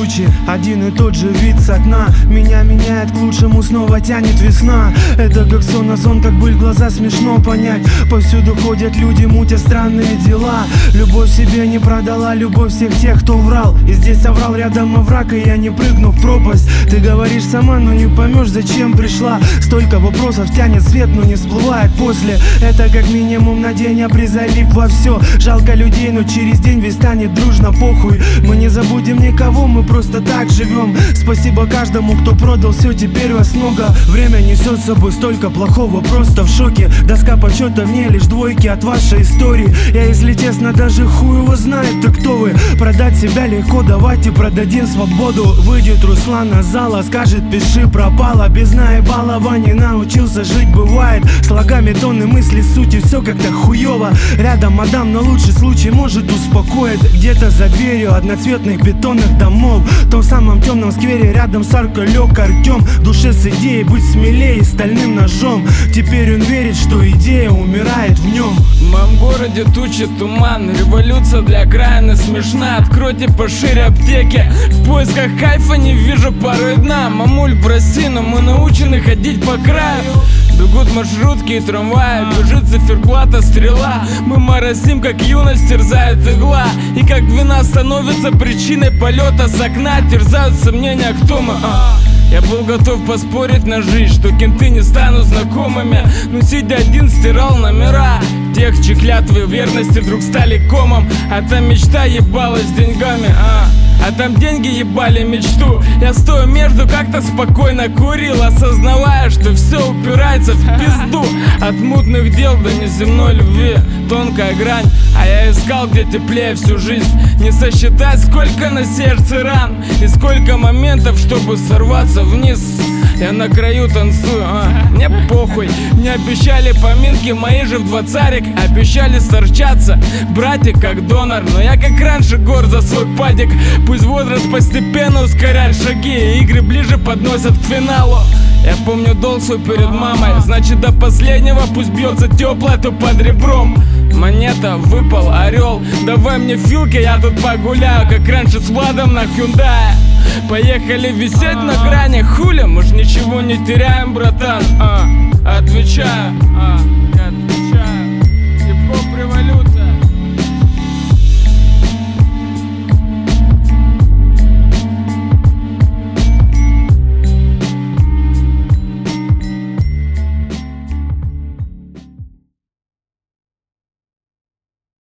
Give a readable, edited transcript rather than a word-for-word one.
тучи, один и тот же вид с окна. Меня меняет к лучшему, снова тянет весна. Это как сон, а сон как быль, глаза смешно понять. Повсюду ходят люди, мутят странные дела. Любовь себе не продала, любовь всех тех, кто врал. И здесь соврал, рядом овраг, и я не прыгну в пропасть. Ты говоришь сама, но не поймешь, зачем пришла. Столько вопросов тянет свет, но не всплывает после. Это как минимум на день, а призалив во все. Жалко людей, но через день весь станет дружно похуй. Мы не забудем никого, мы просто так живем. Спасибо каждому, кто продал все, теперь вас много. Время несет с собой столько плохого, просто в шоке. Доска почета, в ней лишь двойки от вашей истории. Я, если честно, даже хуй его знает, ты кто вы. Продать себя легко, давайте продадим свободу. Выйдет Руслан на зала, скажет пиши, пропало. Без наебалова не научился жить, бывает. Слогами тонны мысли, сути, все как-то хуёво. Рядом мадам на лучший случай может успокоить. Где-то за дверью одноцветных бетонных домов, в том самом темном сквере рядом с аркой лег Артем. В душе с идеей быть смелее стальным ножом. Теперь он верит, что идея умирает в нем. В моем городе тучи, туман, революция для окраины смешна. Откройте пошире аптеки, в поисках кайфа не вижу порой дна. Мамуль, прости, но мы научены ходить по краю. Бегут маршрутки и трамваи, бежит циферблата стрела. Мы моросим, как юность терзает игла. И как вина становится причиной полета с окна. Терзают сомнения, кто мы. Я был готов поспорить на жизнь, что кенты не станут знакомыми. Но сидя один стирал номера тех, чьи клятвы верности вдруг стали комом. А там мечта ебалась с деньгами, а там деньги ебали мечту. Я стою между, как-то спокойно курил, осознавая, что все упирается в пизду. От мутных дел до неземной любви тонкая грань, а я искал, где теплее всю жизнь. Не сосчитать, сколько на сердце ран и сколько моментов, чтобы сорваться вниз. Я на краю танцую, мне похуй. Мне обещали поминки, мои же в двадцарик. Обещали сторчаться, братик как донор. Но я как раньше гор за свой падик. Пусть возраст постепенно ускоряет шаги, игры ближе подносят к финалу. Я помню долг свой перед мамой, значит до последнего пусть бьется теплое, то под ребром. Монета, выпал орел, давай мне филки, я тут погуляю, как раньше с Владом на Hyundai. Поехали висеть на грани, хули, мы ж ничего не теряем, братан. Отвечаю.